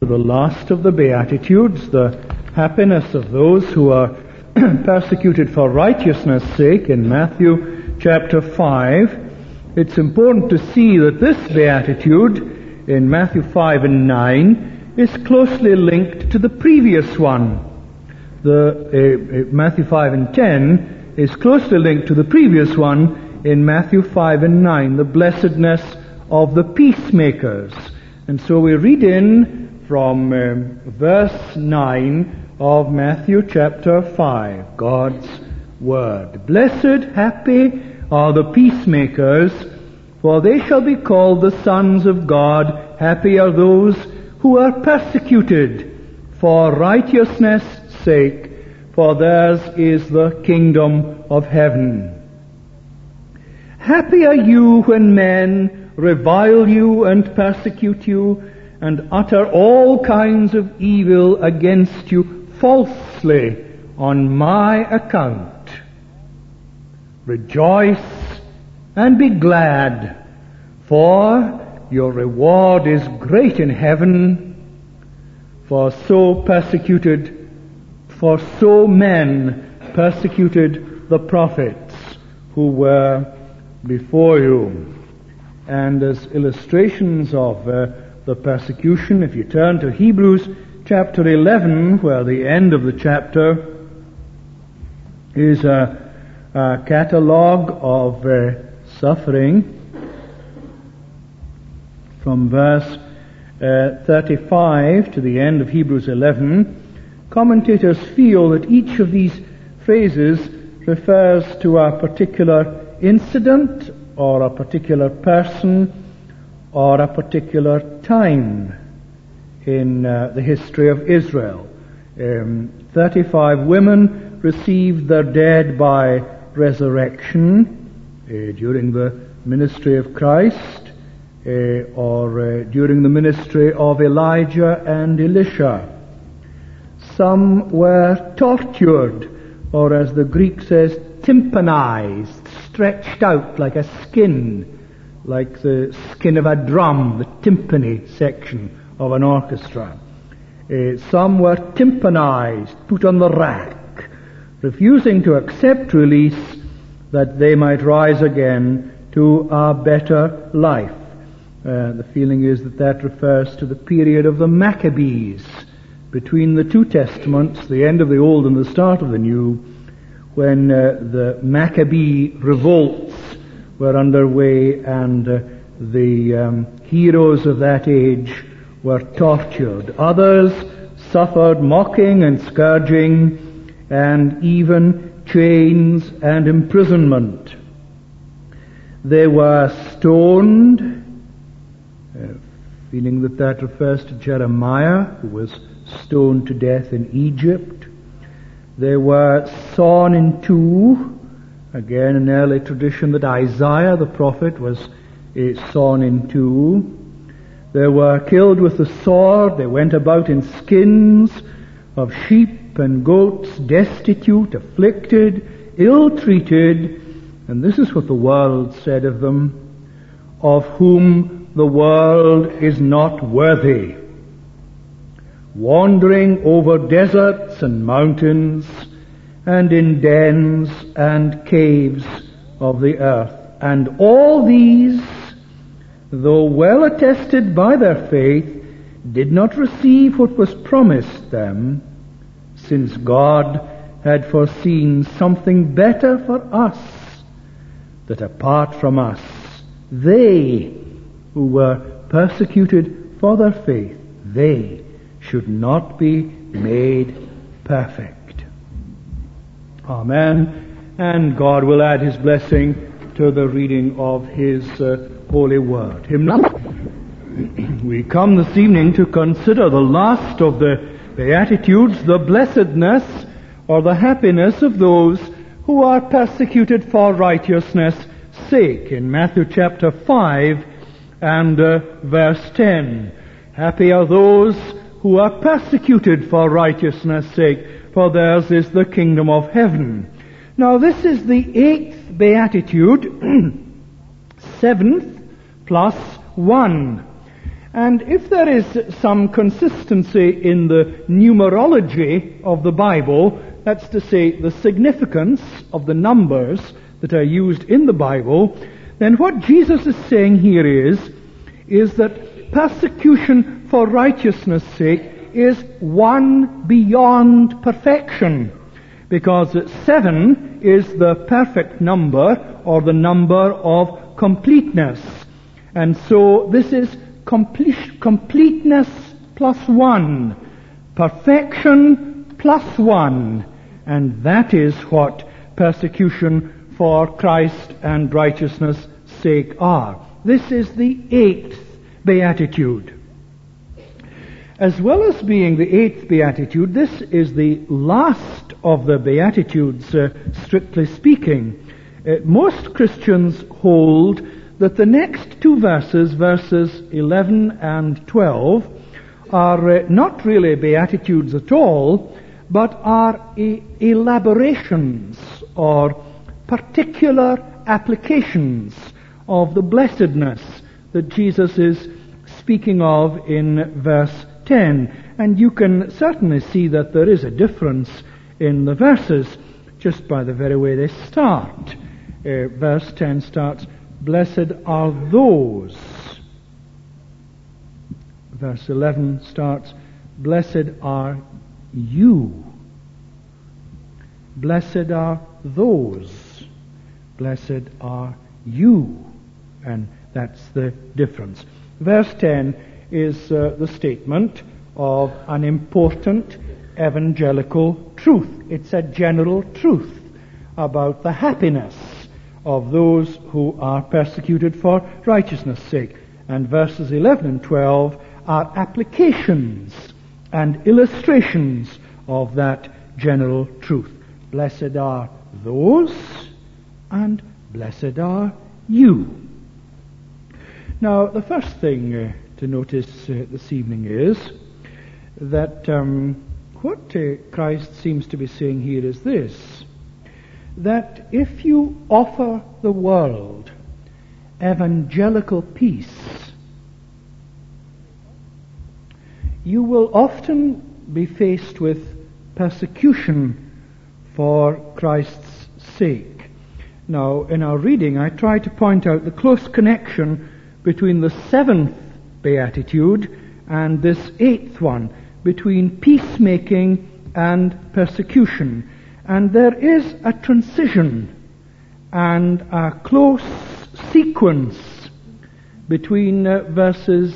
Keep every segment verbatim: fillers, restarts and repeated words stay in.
the last of the Beatitudes, the happiness of those who are persecuted for righteousness' sake in Matthew chapter five. It's important to see that this Beatitude in Matthew five and nine is closely linked to the previous one. The uh, Matthew five and ten is closely linked to the previous one in Matthew five and nine, the blessedness of the peacemakers. And so we read in from um, verse nine of Matthew chapter five, God's Word. Blessed, happy are the peacemakers, for they shall be called the sons of God. Happy are those who are persecuted for righteousness' sake, for theirs is the kingdom of heaven. Happy are you when men revile you and persecute you and utter all kinds of evil against you falsely on my account. Rejoice and be glad, for your reward is great in heaven, for so persecuted, for so men persecuted the prophets who were before you. And as illustrations of uh, the persecution, if you turn to Hebrews chapter eleven, where the end of the chapter is a, a catalogue of uh, suffering, from verse uh, thirty-five to the end of Hebrews eleven, commentators feel that each of these phrases refers to a particular incident or a particular person or a particular time in uh, the history of Israel. Um, thirty-five women received their dead by resurrection uh, during the ministry of Christ uh, or uh, during the ministry of Elijah and Elisha. Some were tortured, or as the Greek says, tympanized, stretched out like a skin, like the skin of a drum, the timpani section of an orchestra. Uh, some were tympanized, put on the rack, refusing to accept release that they might rise again to a better life. Uh, the feeling is that that refers to the period of the Maccabees, between the two testaments, the end of the Old and the start of the New, when uh, the Maccabee revolts were underway and uh, the um, heroes of that age were tortured. Others suffered mocking and scourging and even chains and imprisonment. They were stoned, uh, feeling that that refers to Jeremiah, who was stoned to death in Egypt. They were sawn in two. Again, an early tradition that Isaiah the prophet was uh, sawn in two. They were killed with the sword. They went about in skins of sheep and goats, destitute, afflicted, ill-treated. And this is what the world said of them: of whom the world is not worthy, wandering over deserts and mountains, and in dens and caves of the earth. And all these, though well attested by their faith, did not receive what was promised them, since God had foreseen something better for us, that apart from us, they who were persecuted for their faith, they should not be made perfect. Amen. And God will add His blessing to the reading of His uh, holy word. Hymn. We come this evening to consider the last of the Beatitudes, the blessedness or the happiness of those who are persecuted for righteousness' sake, in Matthew chapter five and uh, verse ten. Happy are those who are persecuted for righteousness' sake, for theirs is the kingdom of heaven. Now this is the eighth Beatitude, seventh plus one. And if there is some consistency in the numerology of the Bible, that's to say the significance of the numbers that are used in the Bible, then what Jesus is saying here is, is that persecution for righteousness' sake is one beyond perfection, because seven is the perfect number, or the number of completeness. And so this is complete, completeness plus one, perfection plus one, and that is what persecution for Christ and righteousness' sake are. This is the eighth beatitude. As well as being the eighth beatitude, this is the last of the beatitudes, uh, strictly speaking. Uh, most Christians hold that the next two verses, verses eleven and twelve, are uh, not really beatitudes at all, but are e- elaborations or particular applications of the blessedness that Jesus is speaking of in verse ten. And you can certainly see that there is a difference in the verses just by the very way they start. Uh, verse ten starts, "Blessed are those." Verse eleven starts, "Blessed are you." Blessed are those. Blessed are you. And that's the difference. Verse ten is uh, the statement of an important evangelical truth. It's a general truth about the happiness of those who are persecuted for righteousness' sake. And verses eleven and twelve are applications and illustrations of that general truth. Blessed are those, and blessed are you. Now, the first thing uh, to notice uh, this evening is that um, what uh, Christ seems to be saying here is this, that if you offer the world evangelical peace, you will often be faced with persecution for Christ's sake. Now, in our reading, I try to point out the close connection between the seventh beatitude and this eighth one, between peacemaking and persecution. And there is a transition and a close sequence between uh, verses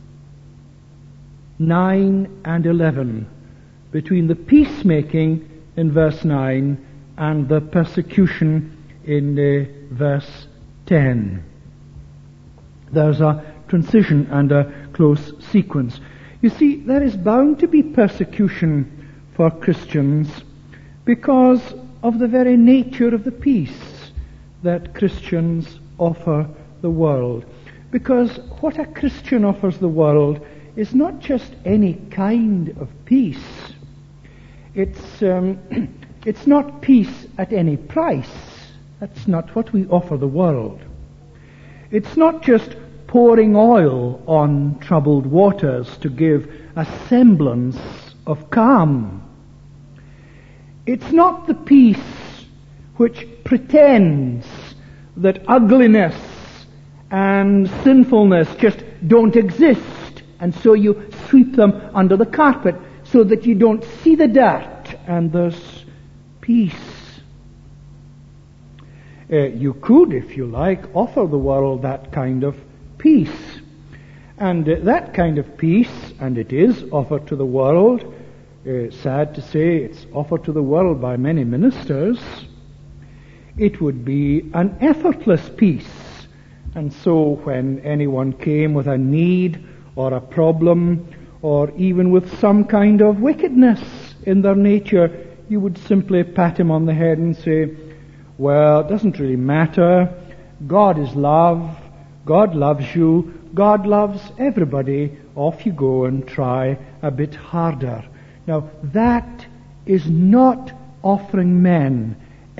nine and eleven, between the peacemaking in verse nine and the persecution in uh, verse ten. There's a transition and a close sequence. You see, there is bound to be persecution for Christians because of the very nature of the peace that Christians offer the world. Because what a Christian offers the world is not just any kind of peace. It's, um, it's not peace at any price. That's not what we offer the world. It's not just pouring oil on troubled waters to give a semblance of calm. It's not the peace which pretends that ugliness and sinfulness just don't exist, and so you sweep them under the carpet so that you don't see the dirt, and there's peace. Uh, you could, if you like, offer the world that kind of peace. And uh, that kind of peace, and it is offered to the world, uh, sad to say it's offered to the world by many ministers, it would be an effortless peace. And so when anyone came with a need or a problem, or even with some kind of wickedness in their nature, you would simply pat him on the head and say, well, it doesn't really matter. God is love. God loves you. God loves everybody. Off you go and try a bit harder. Now, that is not offering men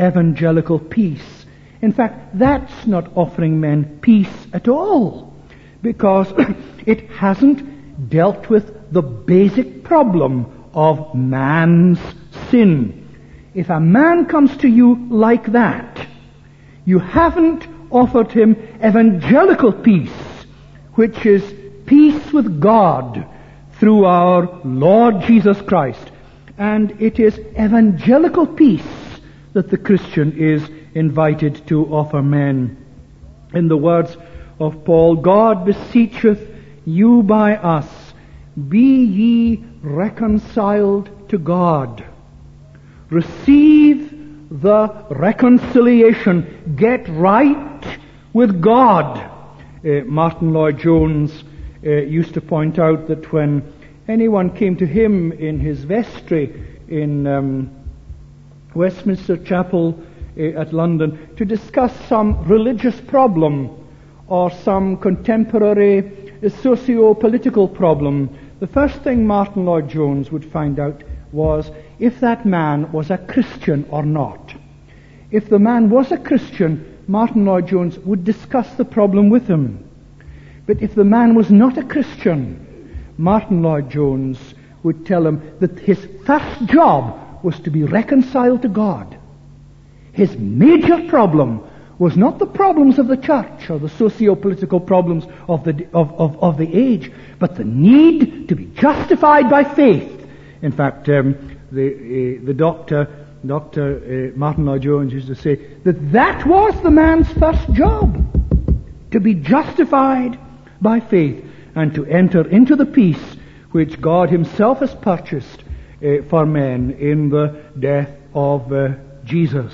evangelical peace. In fact, that's not offering men peace at all. because it hasn't dealt with the basic problem of man's sin. If a man comes to you like that, you haven't offered him evangelical peace, which is peace with God through our Lord Jesus Christ. And it is evangelical peace that the Christian is invited to offer men. In the words of Paul, God beseecheth you by us, be ye reconciled to God. Receive the reconciliation. Get right with God. Uh, Martin Lloyd-Jones uh, used to point out that when anyone came to him in his vestry in um, Westminster Chapel uh, at London to discuss some religious problem or some contemporary uh, socio-political problem, the first thing Martin Lloyd-Jones would find out was if that man was a Christian or not. If the man was a Christian, Martin Lloyd-Jones would discuss the problem with him. But if the man was not a Christian, Martin Lloyd-Jones would tell him that his first job was to be reconciled to God. His major problem was not the problems of the church or the socio-political problems of the, of, of, of the age, but the need to be justified by faith. In fact, um, the, uh, the doctor, Doctor uh, Martin Lloyd-Jones used to say that that was the man's first job, to be justified by faith and to enter into the peace which God himself has purchased uh, for men in the death of uh, Jesus.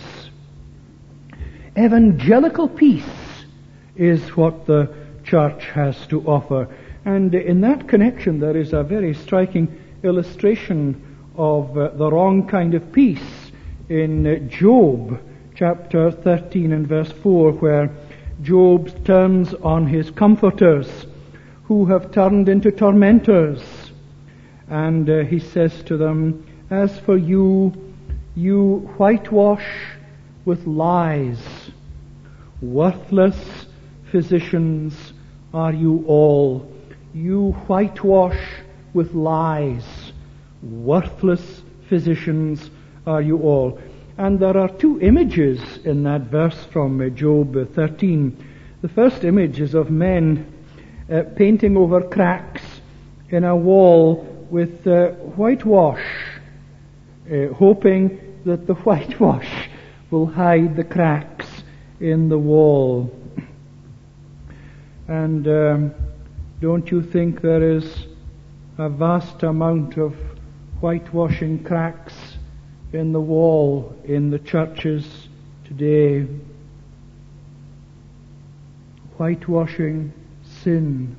Evangelical peace is what the church has to offer. And in that connection there is a very striking illustration of uh, the wrong kind of peace in uh, Job chapter thirteen and verse four, where Job turns on his comforters who have turned into tormentors, and uh, he says to them, as for you, you whitewash with lies. Worthless physicians are you all. You whitewash with lies. Worthless physicians are you all. And there are two images in that verse from Job thirteen. The first image is of men uh, painting over cracks in a wall with uh, whitewash, uh, hoping that the whitewash will hide the cracks in the wall. And um, don't you think there is a vast amount of whitewashing cracks in the wall in the churches today? Whitewashing sin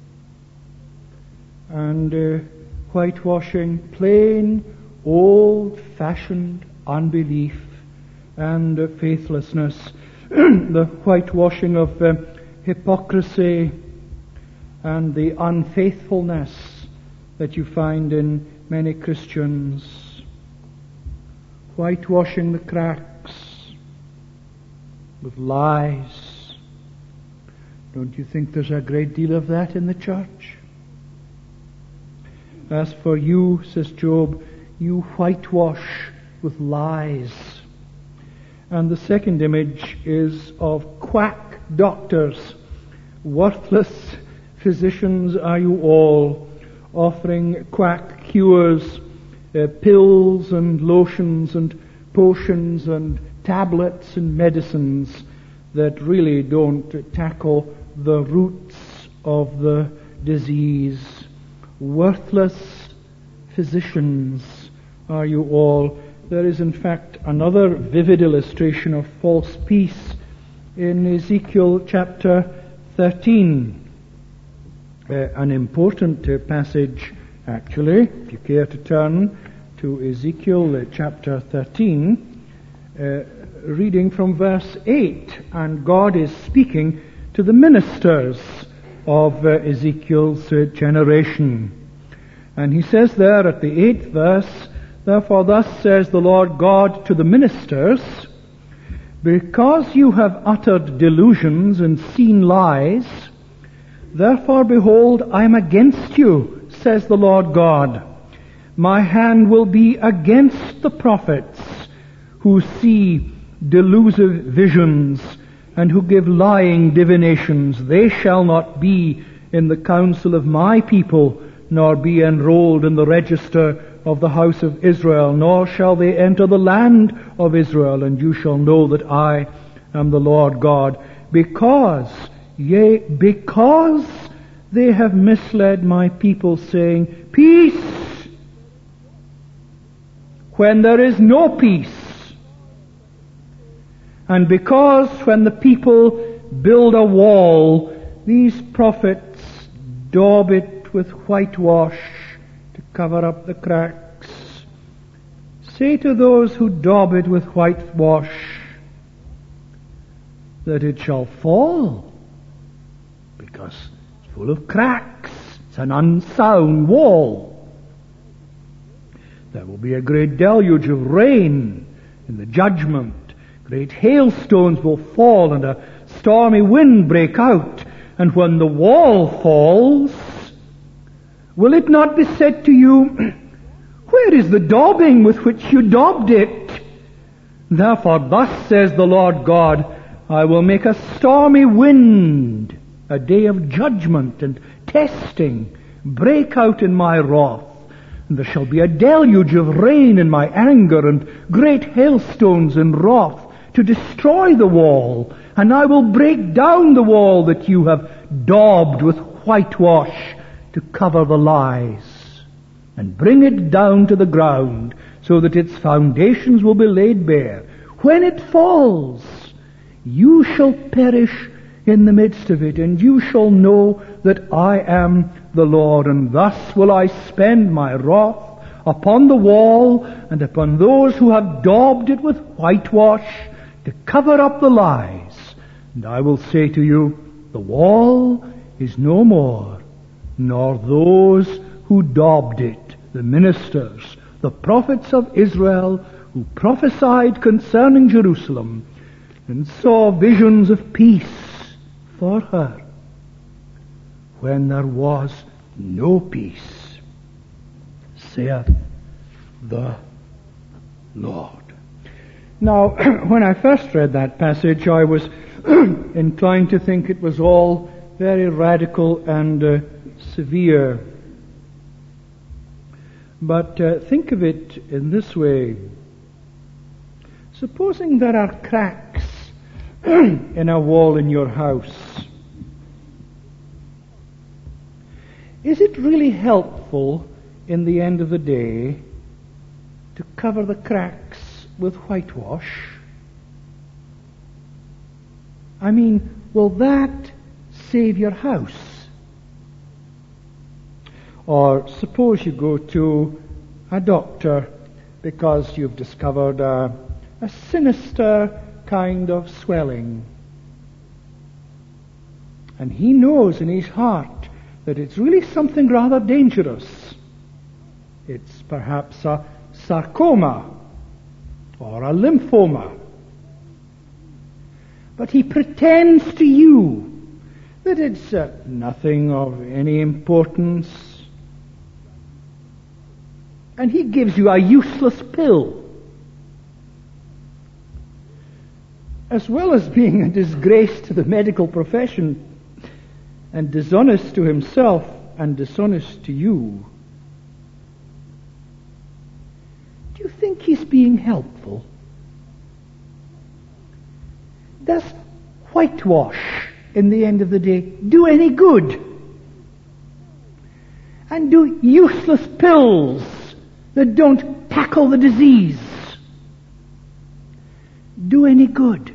and uh, whitewashing plain old-fashioned unbelief and uh, faithlessness. The whitewashing of uh, hypocrisy and the unfaithfulness that you find in many Christians. Whitewashing the cracks with lies. Don't you think there's a great deal of that in the church? As for you, says Job, you whitewash with lies. And the second image is of quack doctors. Worthless physicians are you all, offering quack cures, uh, pills and lotions and potions and tablets and medicines that really don't tackle the roots of the disease. Worthless physicians are you all. There is in fact another vivid illustration of false peace in Ezekiel chapter thirteen. Uh, an important uh, passage actually, if you care to turn to Ezekiel uh, chapter thirteen, uh, reading from verse eight, and God is speaking to the ministers of uh, Ezekiel's uh, generation. And he says there at the eighth verse, therefore thus says the Lord God to the ministers, because you have uttered delusions and seen lies, Therefore, behold, I am against you, says the Lord God. My hand will be against the prophets who see delusive visions and who give lying divinations. They shall not be in the council of my people, nor be enrolled in the register of the house of Israel, nor shall they enter the land of Israel, and you shall know that I am the Lord God, because, yea, because they have misled my people, saying, peace, when there is no peace. And because when the people build a wall, these prophets daub it with whitewash to cover up the cracks. Say to those who daub it with whitewash that it shall fall, because it's full of cracks. It's an unsound wall. There will be a great deluge of rain in the judgment. Great hailstones will fall and a stormy wind break out. And when the wall falls, will it not be said to you, where is the daubing with which you daubed it? Therefore thus says the Lord God, I will make a stormy wind, a day of judgment and testing, break out in my wrath. And there shall be a deluge of rain in my anger, and great hailstones in wrath, to destroy the wall. And I will break down the wall that you have daubed with whitewash to cover the lies, and bring it down to the ground, so that its foundations will be laid bare. When it falls, you shall perish in the midst of it, and you shall know that I am the Lord. And thus will I spend my wrath upon the wall, and upon those who have daubed it with whitewash, to cover up the lies. And I will say to you, the wall is no more, nor those who daubed it, the ministers, the prophets of Israel, who prophesied concerning Jerusalem, and saw visions of peace for her, when there was no peace, saith the Lord. Now, when I first read that passage, I was inclined to think it was all very radical and uh, severe. But uh, think of it in this way. Supposing there are cracks in a wall in your house, is it really helpful in the end of the day to cover the cracks with whitewash? I mean, will that save your house? Or suppose you go to a doctor because you've discovered a, a sinister kind of swelling, and he knows in his heart that it's really something rather dangerous. It's perhaps a sarcoma or a lymphoma. But he pretends to you that it's uh, nothing of any importance. And he gives you a useless pill. As well as being a disgrace to the medical profession, and dishonest to himself and dishonest to you, do you think he's being helpful? Does whitewash, in the end of the day, do any good? And do useless pills that don't tackle the disease do any good?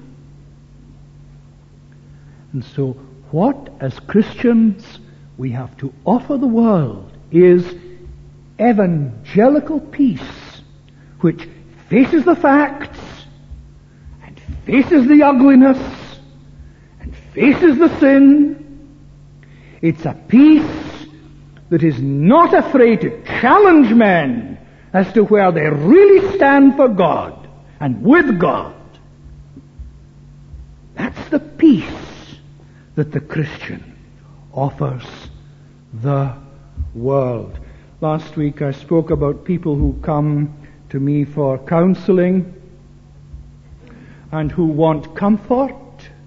And so, what as Christians we have to offer the world is evangelical peace, which faces the facts, and faces the ugliness, and faces the sin. It's a peace that is not afraid to challenge men as to where they really stand for God and with God. That's the peace that the Christian offers the world. Last week I spoke about people who come to me for counseling and who want comfort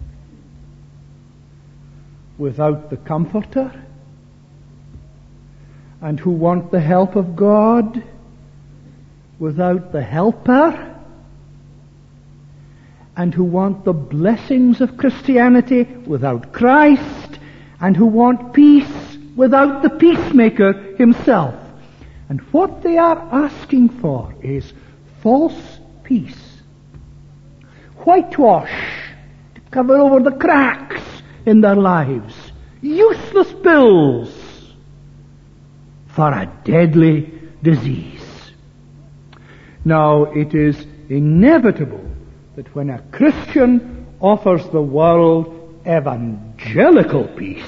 without the comforter, and who want the help of God without the helper, and who want the blessings of Christianity without Christ, and who want peace without the peacemaker himself. And what they are asking for is false peace. Whitewash to cover over the cracks in their lives. Useless pills for a deadly disease. Now, it is inevitable that when a Christian offers the world evangelical peace,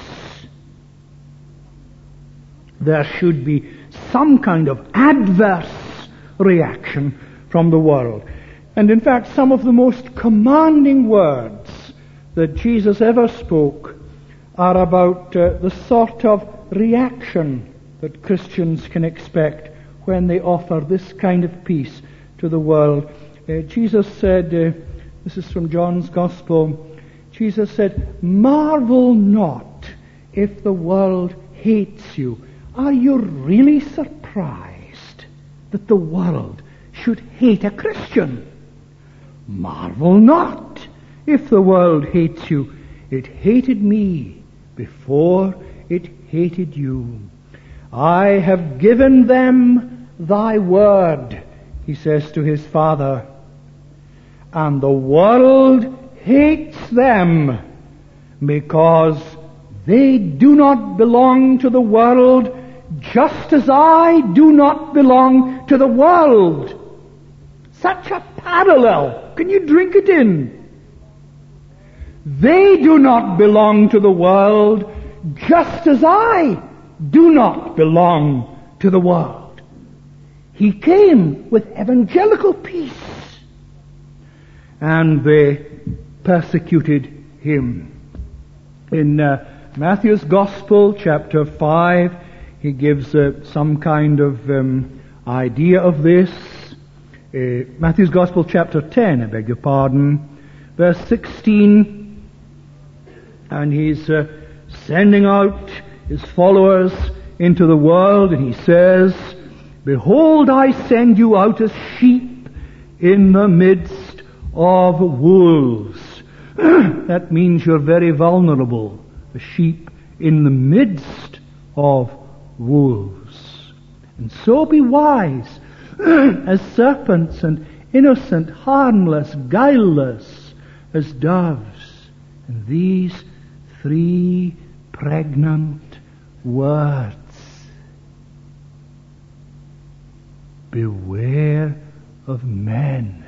there should be some kind of adverse reaction from the world. And in fact, some of the most commanding words that Jesus ever spoke are about uh, the sort of reaction that Christians can expect when they offer this kind of peace to the world. Uh, Jesus said, uh, this is from John's Gospel, Jesus said, "Marvel not if the world hates you." Are you really surprised that the world should hate a Christian? Marvel not if the world hates you. It hated me before it hated you. I have given them thy word, he says to his Father, and the world hates them because they do not belong to the world, just as I do not belong to the world. Such a parallel. Can you drink it in? They do not belong to the world, just as I do not belong to the world. He came with evangelical peace, and they persecuted him. In uh, Matthew's Gospel, chapter five, he gives uh, some kind of um, idea of this. Uh, Matthew's Gospel, chapter ten, I beg your pardon, verse sixteen, and he's uh, sending out his followers into the world, and he says, "Behold, I send you out as sheep in the midst of wolves." That means you're very vulnerable, a sheep in the midst of wolves. And so be wise as serpents, and innocent, harmless, guileless as doves. And these three pregnant words: beware of men.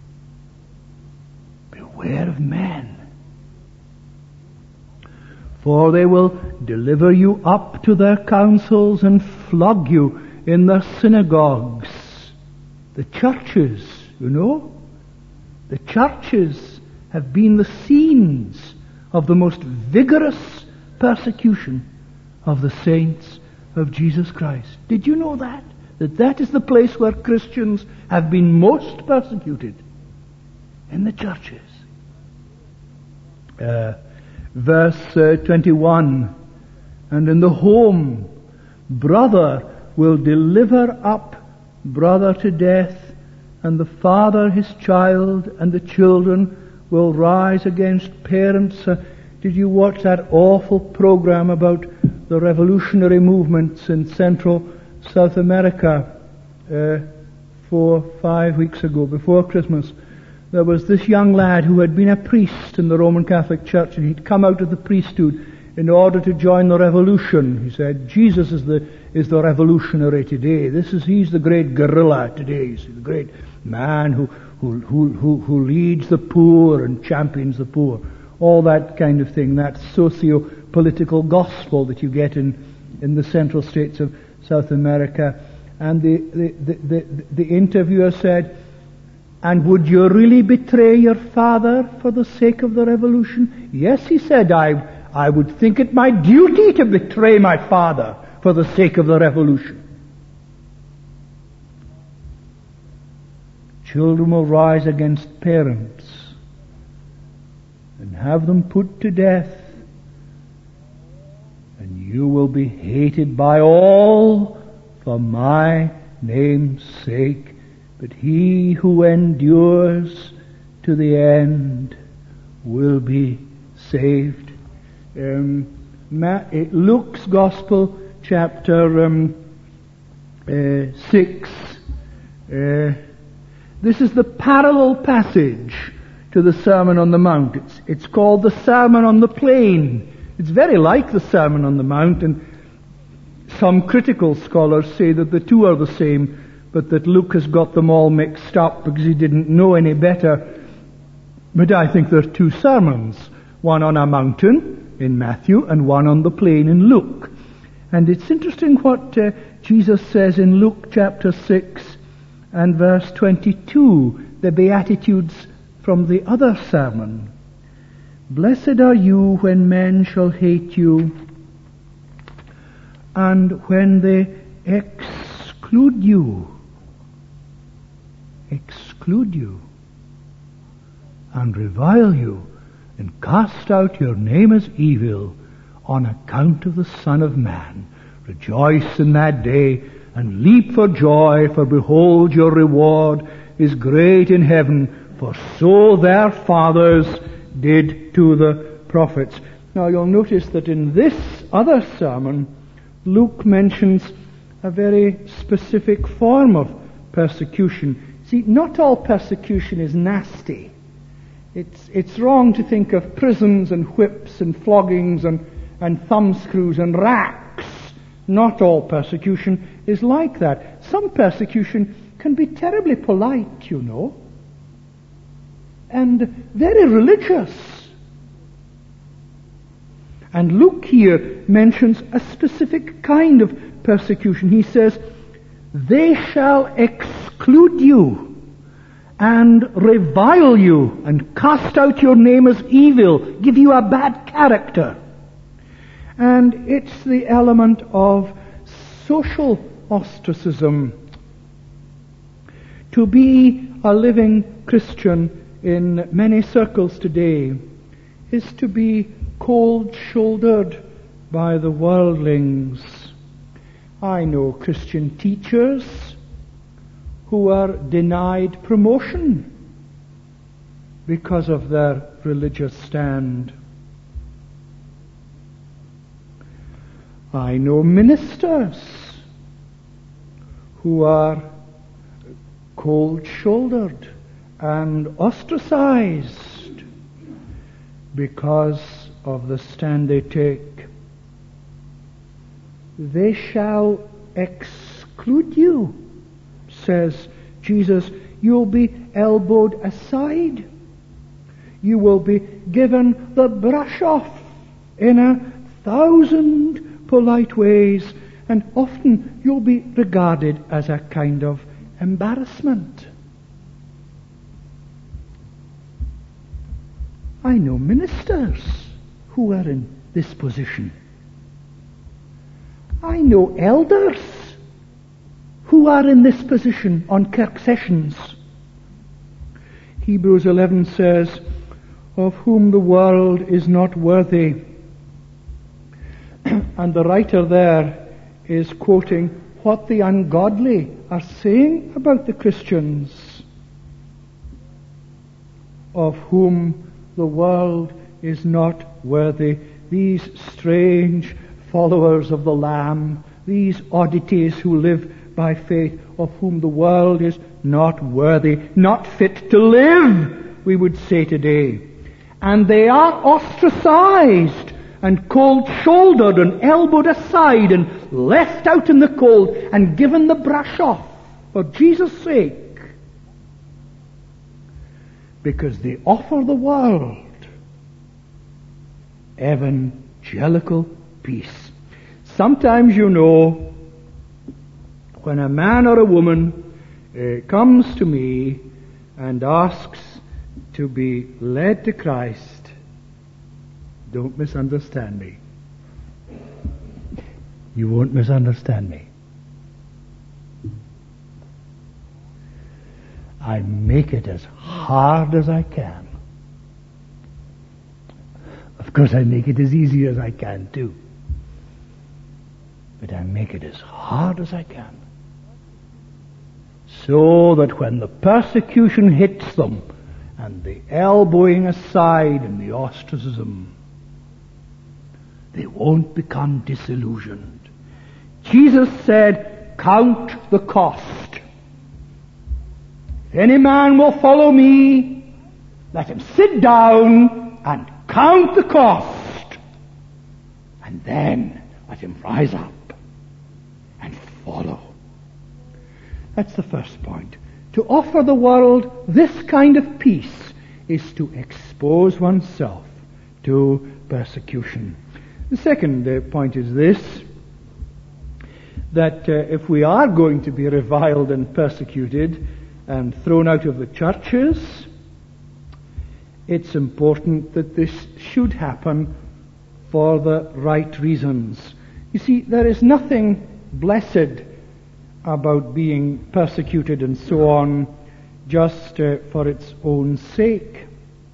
Beware of men. For they will deliver you up to their councils and flog you in their synagogues. The churches, you know, the churches have been the scenes of the most vigorous persecution of the saints of Jesus Christ. Did you know that? That that is the place where Christians have been most persecuted? In the churches. Uh, verse uh, twenty-one, "And in the home, brother will deliver up brother to death, and the father his child, and the children will rise against parents." Uh, did you watch that awful program about the revolutionary movements in Central South America uh, four, five weeks ago, before Christmas? There was this young lad who had been a priest in the Roman Catholic Church, and he'd come out of the priesthood in order to join the revolution. He said, Jesus is the is the revolutionary today. This is he's the great guerrilla today. He's the great man who who who who, who leads the poor and champions the poor. All that kind of thing, that socio-political gospel that you get in, in the central states of South America. And the the, the, the, the interviewer said, "And would you really betray your father for the sake of the revolution?" "Yes," he said, I, I would think it my duty to betray my father for the sake of the revolution. Children will rise against parents and have them put to death, and you will be hated by all for my name's sake, but he who endures to the end will be saved. Um, Ma- Luke's Gospel, chapter um, uh, six. Uh, this is the parallel passage to the Sermon on the Mount. It's, it's called the Sermon on the Plain. It's very like the Sermon on the Mount, and some critical scholars say that the two are the same, but that Luke has got them all mixed up because he didn't know any better. But I think there are two sermons, one on a mountain in Matthew and one on the plain in Luke. And it's interesting what uh, Jesus says in Luke chapter six and verse twenty-two, the Beatitudes from the other sermon. Blessed are you when men shall hate you, and when they exclude you, exclude you, and revile you, and cast out your name as evil on account of the Son of Man. Rejoice in that day, and leap for joy, for behold, your reward is great in heaven, for so their fathers did to the prophets. Now you'll notice that in this other sermon, Luke mentions a very specific form of persecution. See, not all persecution is nasty. It's, it's wrong to think of prisons and whips and floggings and, and thumbscrews and racks. Not all persecution is like that. Some persecution can be terribly polite, you know, and very religious. And Luke here mentions a specific kind of persecution. He says, they shall exclude you and revile you and cast out your name as evil, give you a bad character. And it's the element of social ostracism. To be a living Christian in many circles today is to be cold-shouldered by the worldlings. I know Christian teachers who are denied promotion because of their religious stand. I know ministers who are cold-shouldered and ostracized because of the stand they take. They shall exclude you, says Jesus. You'll be elbowed aside. You will be given the brush off in a thousand polite ways, and often you'll be regarded as a kind of embarrassment. I know ministers who are in this position. I know elders who are in this position on Kirk sessions. Hebrews eleven says, of whom the world is not worthy. And the writer there is quoting what the ungodly are saying about the Christians, of whom the world is not worthy. These strange followers of the Lamb, these oddities who live by faith, of whom the world is not worthy, not fit to live, we would say today. And they are ostracized and cold-shouldered and elbowed aside and left out in the cold and given the brush off for Jesus' sake, because they offer the world evangelical peace. Sometimes, you know, when a man or a woman uh, comes to me and asks to be led to Christ, don't misunderstand me. You won't misunderstand me. I make it as hard as I can. Of course, I make it as easy as I can too. But I make it as hard as I can. So that when the persecution hits them, and the elbowing aside and the ostracism, they won't become disillusioned. Jesus said, count the cost. If any man will follow me, let him sit down and count the cost. And then let him rise up and follow. That's the first point. To offer the world this kind of peace is to expose oneself to persecution. The second uh, point is this, that uh, if we are going to be reviled and persecuted and thrown out of the churches, it's important that this should happen for the right reasons. You see, there is nothing blessed about being persecuted and so on just uh, for its own sake.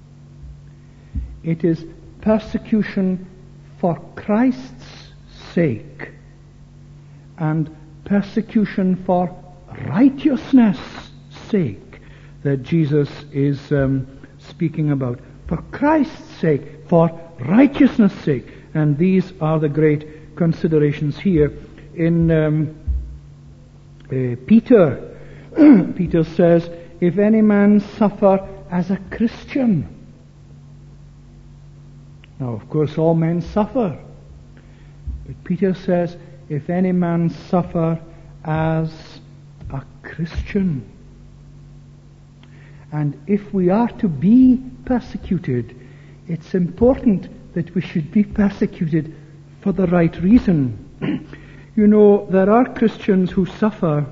It is persecution for Christ's sake and persecution for righteousness' sake that Jesus is um, speaking about. For Christ's sake, for righteousness' sake. And these are the great considerations here. In um, uh, Peter, Peter says, if any man suffer as a Christian. Now, of course, all men suffer. But Peter says, if any man suffer as a Christian. And if we are to be persecuted, it's important that we should be persecuted for the right reason. You know, there are Christians who suffer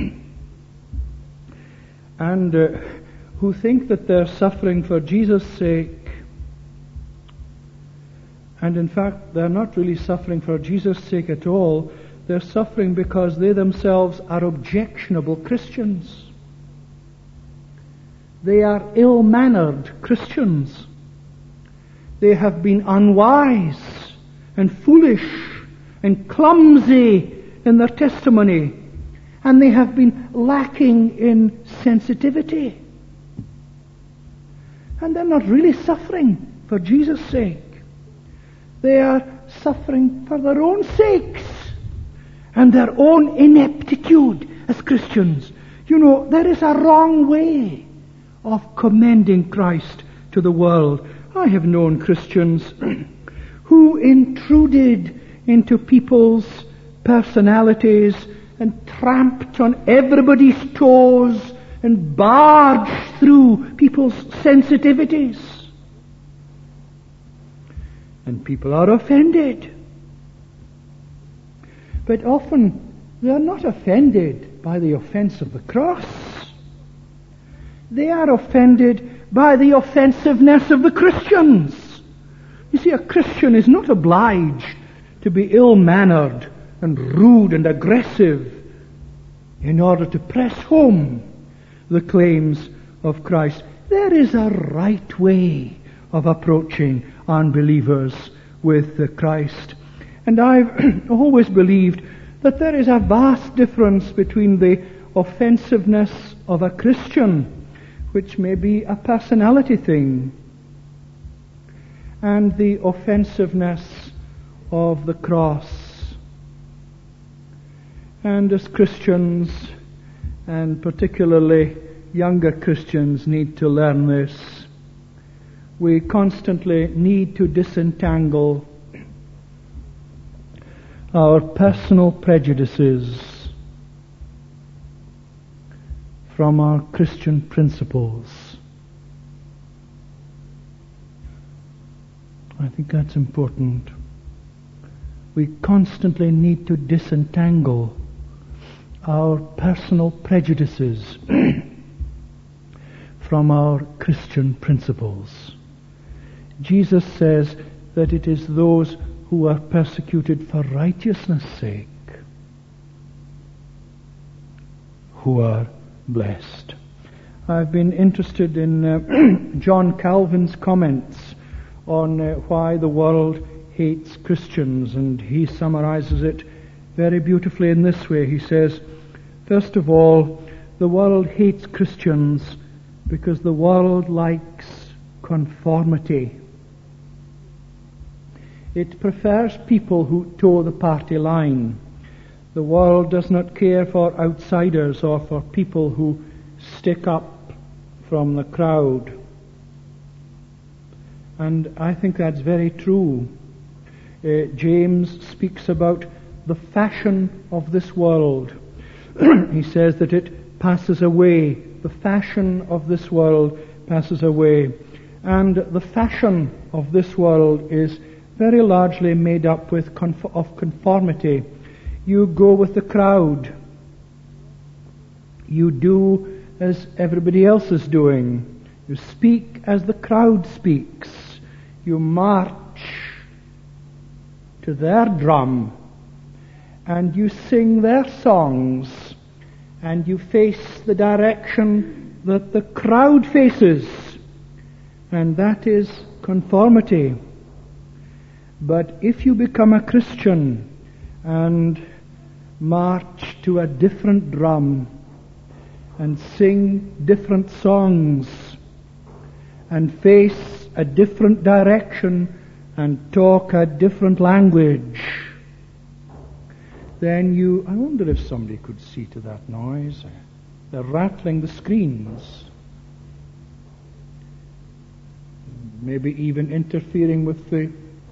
and uh, who think that they're suffering for Jesus' sake. And in fact, they're not really suffering for Jesus' sake at all. They're suffering because they themselves are objectionable Christians. They are ill-mannered Christians. They have been unwise and foolish and clumsy in their testimony, and they have been lacking in sensitivity. And they're not really suffering for Jesus' sake. They are suffering for their own sakes and their own ineptitude as Christians. You know, there is a wrong way of commending Christ to the world. I have known Christians who intruded into people's personalities and tramped on everybody's toes and barged through people's sensitivities. And people are offended. But often they are not offended by the offense of the cross. They are offended by the offensiveness of the Christians. You see, a Christian is not obliged to be ill-mannered and rude and aggressive in order to press home the claims of Christ. There is a right way of approaching unbelievers with Christ. And I've always believed that there is a vast difference between the offensiveness of a Christian, which may be a personality thing, and the offensiveness of the cross. And as Christians, and particularly younger Christians, need to learn this. We constantly need to disentangle our personal prejudices from our Christian principles. I think that's important. We constantly need to disentangle our personal prejudices from our Christian principles. Jesus says, that it is those who are persecuted for righteousness' sake who are blessed. I've been interested in uh, John Calvin's comments on uh, why the world hates Christians, and he summarizes it very beautifully in this way. He says, first of all, the world hates Christians because the world likes conformity. It prefers people who toe the party line. The world does not care for outsiders or for people who stick up from the crowd. And I think that's very true. Uh, James speaks about the fashion of this world. He says that it passes away. The fashion of this world passes away. And the fashion of this world is very largely made up with conf- of conformity. You go with the crowd. You do as everybody else is doing. You speak as the crowd speaks. You march to their drum, and you sing their songs, and you face the direction that the crowd faces, and that is conformity. But if you become a Christian and march to a different drum and sing different songs and face a different direction and talk a different language, then you... I wonder if somebody could see to that noise. They're rattling the screens. Maybe even interfering with the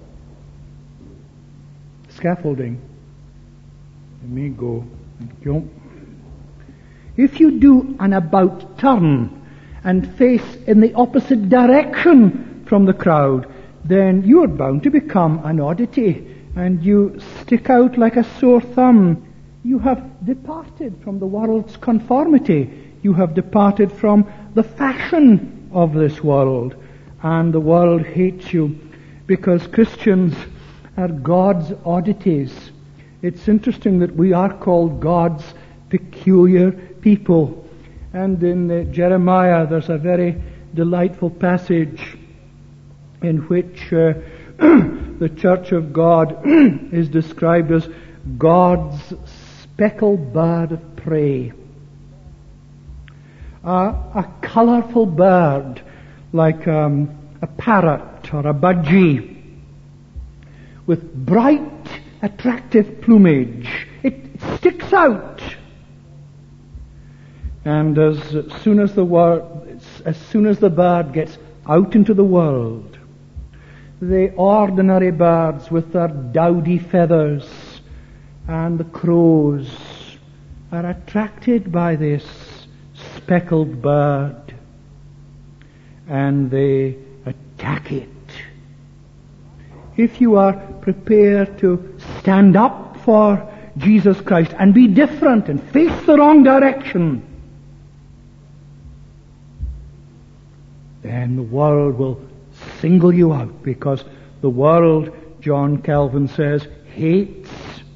scaffolding. Let me go. Thank you. If you do an about turn and face in the opposite direction from the crowd, then you're bound to become an oddity, and you stick out like a sore thumb. You have departed from the world's conformity. You have departed from the fashion of this world, and the world hates you because Christians are God's oddities. It's interesting that we are called God's peculiar people. And in uh, Jeremiah there's a very delightful passage in which uh, the church of God is described as God's speckled bird of prey. Uh, a colourful bird like um, a parrot or a budgie with bright, attractive plumage. It sticks out. And as soon as the wor- as soon as the bird gets out into the world, the ordinary birds with their dowdy feathers and the crows are attracted by this speckled bird, and they attack it. If you are prepared to stand up for Jesus Christ and be different and face the wrong direction, then the world will single you out, because the world, John Calvin says, hates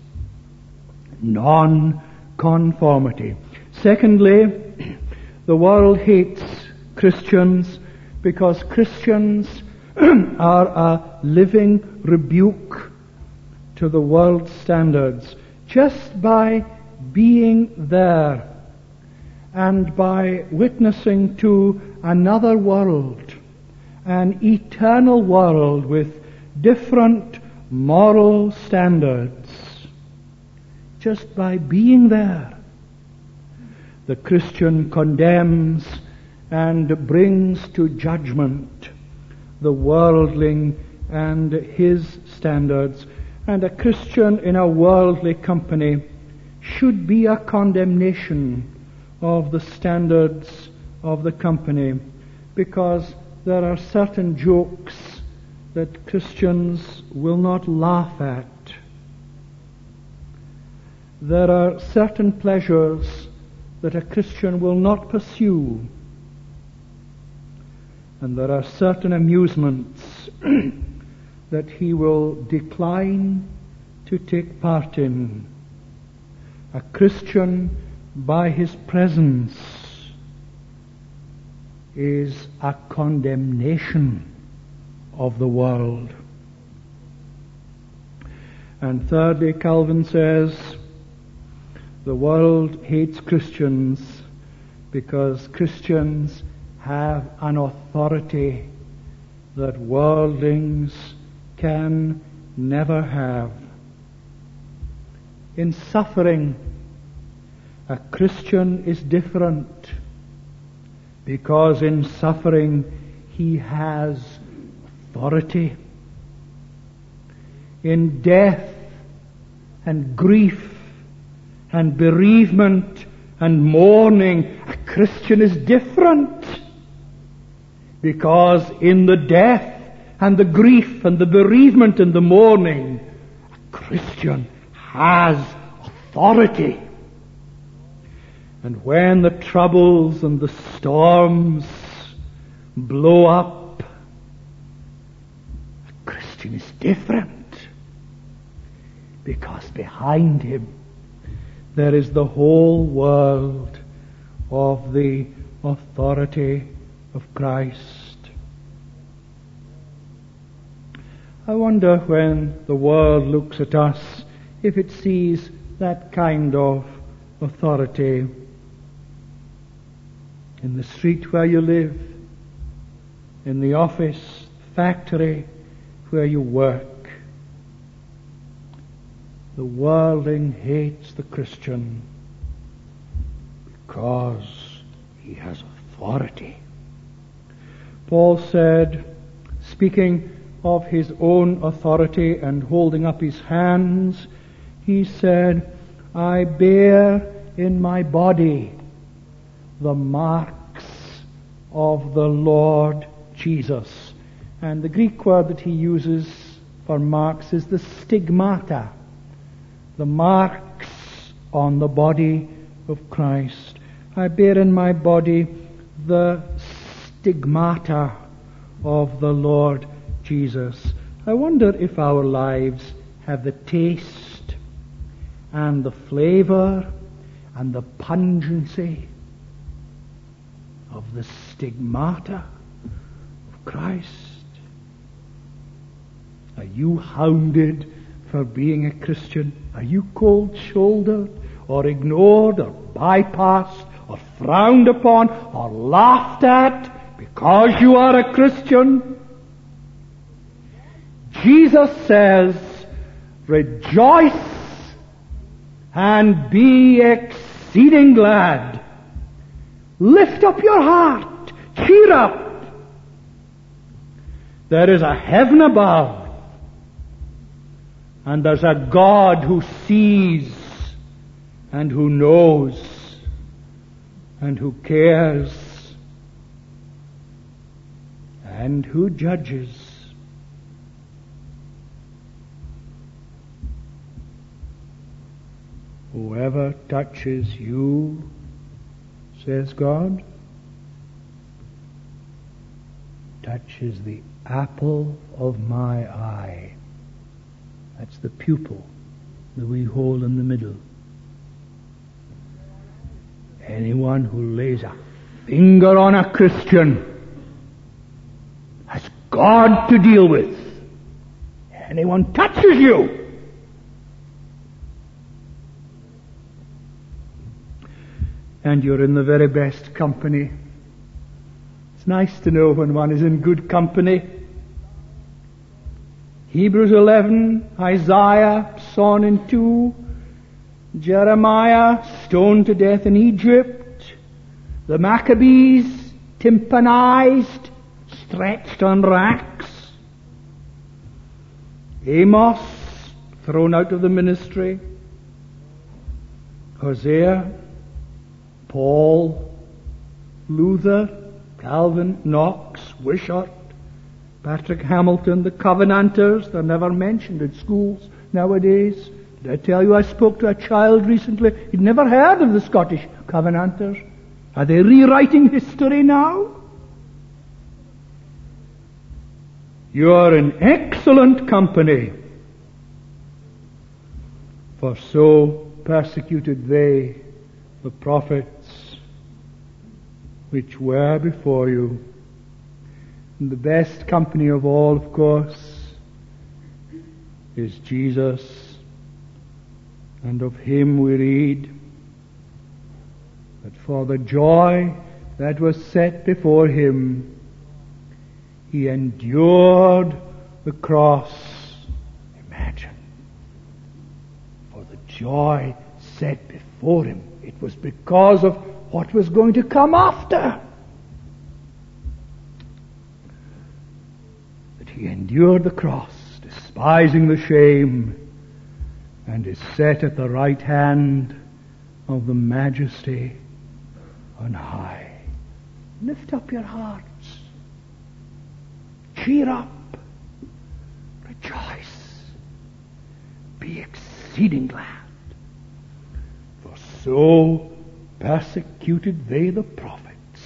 non-conformity. Secondly, the world hates Christians because Christians are a living rebuke to the world's standards. Just by being there and by witnessing to another world, an eternal world with different moral standards, just by being there, the Christian condemns and brings to judgment the worldling and his standards. And a Christian in a worldly company should be a condemnation of the standards of the company, because there are certain jokes that Christians will not laugh at. There are certain pleasures that a Christian will not pursue. And there are certain amusements that he will decline to take part in. A Christian, by his presence, is a condemnation of the world. And thirdly, Calvin says, the world hates Christians because Christians have an authority that worldlings can never have. In suffering, a Christian is different because in suffering he has authority. In death and grief and bereavement and mourning, a Christian is different because in the death and the grief and the bereavement and the mourning, a Christian has authority. And when the troubles and the storms blow up, a Christian is different because behind him there is the whole world of the authority of Christ. I wonder when the world looks at us if it sees that kind of authority in the street where you live, in the office, factory where you work. The worldling hates the Christian because he has authority. Paul said, speaking of his own authority and holding up his hands, he said, I bear in my body the marks of the Lord Jesus. And the Greek word that he uses for marks is the stigmata, the marks on the body of Christ. I bear in my body the stigmata of the Lord Jesus. I wonder if our lives have the taste and the flavor and the pungency of the stigmata of Christ. Are you hounded for being a Christian? Are you cold-shouldered or ignored or bypassed or frowned upon or laughed at because you are a Christian? Jesus says, rejoice and be exceeding glad. Lift up your heart. Cheer up. There is a heaven above, and there's a God who sees and who knows and who cares and who judges. Whoever touches you, says God, touches the apple of my eye. That's the pupil the wee hole in the middle. Anyone who lays a finger on a Christian has God to deal with. Anyone touches you, and you're in the very best company. It's nice to know when one is in good company. Hebrews eleven, Isaiah sawn in two, Jeremiah stoned to death in Egypt, the Maccabees tympanized, stretched on racks, Amos thrown out of the ministry, Hosea, Paul, Luther, Calvin, Knox, Wishart, Patrick Hamilton, the Covenanters. They're never mentioned in schools nowadays. Did I tell you I spoke to a child recently? He'd never heard of the Scottish Covenanters. Are they rewriting history now? You are in excellent company. For so persecuted they the prophets which were before you. And the best company of all, of course, is Jesus. And of him we read that for the joy that was set before him, he endured the cross. Imagine. For the joy set before him. It was because of what was going to come after that he endured the cross, despising the shame, and is set at the right hand of the Majesty on high. Lift up your hearts. Cheer up. Rejoice. Be exceeding glad. For so persecuted they the prophets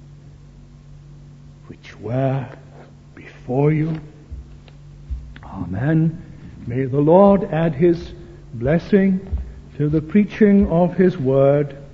which were before you. Amen. May the Lord add his blessing to the preaching of his word.